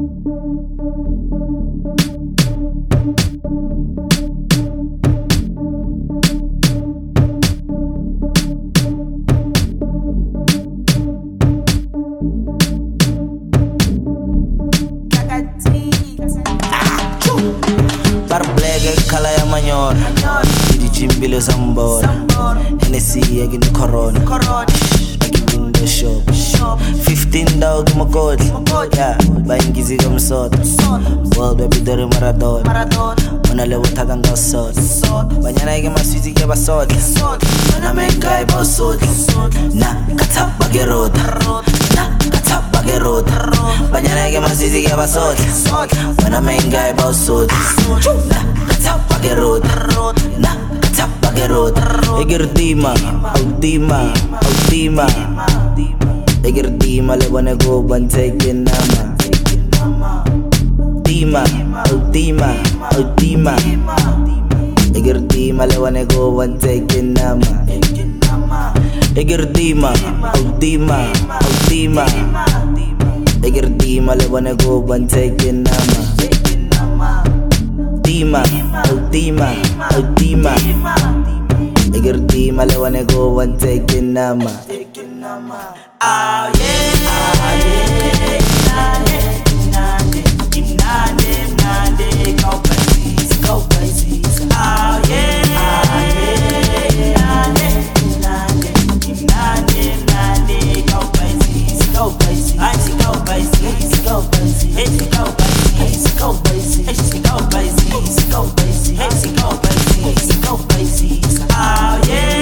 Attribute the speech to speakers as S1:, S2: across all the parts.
S1: Barblege kala ya manyor Didi jimbile sambor Hennessy egin corona Egin in the shop 15 dog mo code Yeah, baingizi kam sot World baby dore Maradona Ona lewo tagang ga sot Banyana ege maswiti ke basot Ona menga e basot Na katap bagerot Na katap bagerot Banyana ege maswiti ke basot Ona menga e basot Na katap bagerot Na katap bagerot Eger dima Audima Eger dima lebone go banteke nama Dima Audima Eger dima lebone go banteke nama Eger dima Audima Eger dima lebone go banteke nama Dima Audima Eger dima lebone go banteke nama Ah yeah, go crazy. Ah yeah, go crazy. I see go crazy, go crazy. Hey, go crazy, go crazy. Hey, go crazy, go crazy. Hey, go crazy, go crazy. Ah yeah.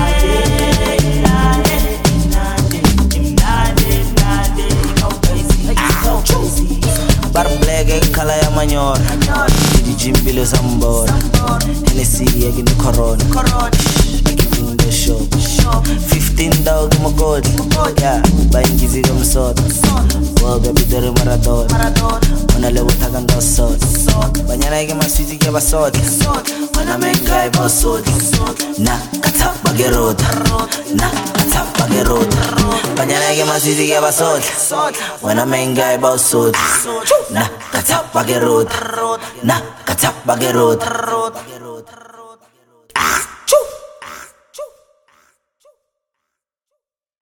S1: Barblege kala ya manyor Didi jimbile sambor Hennessy egin corona Egin in the shop 15 dog mo code Yeah, baingizi kam sot World baby dore Maradona Ona lewo tagang ga sot Banyana ege maswiti ke basot Ona menga e basot Na katap bagerot Na katap bagerot Banyana ege maswiti ke basot Ona menga e basot Na katap bagerot Na katap bagerot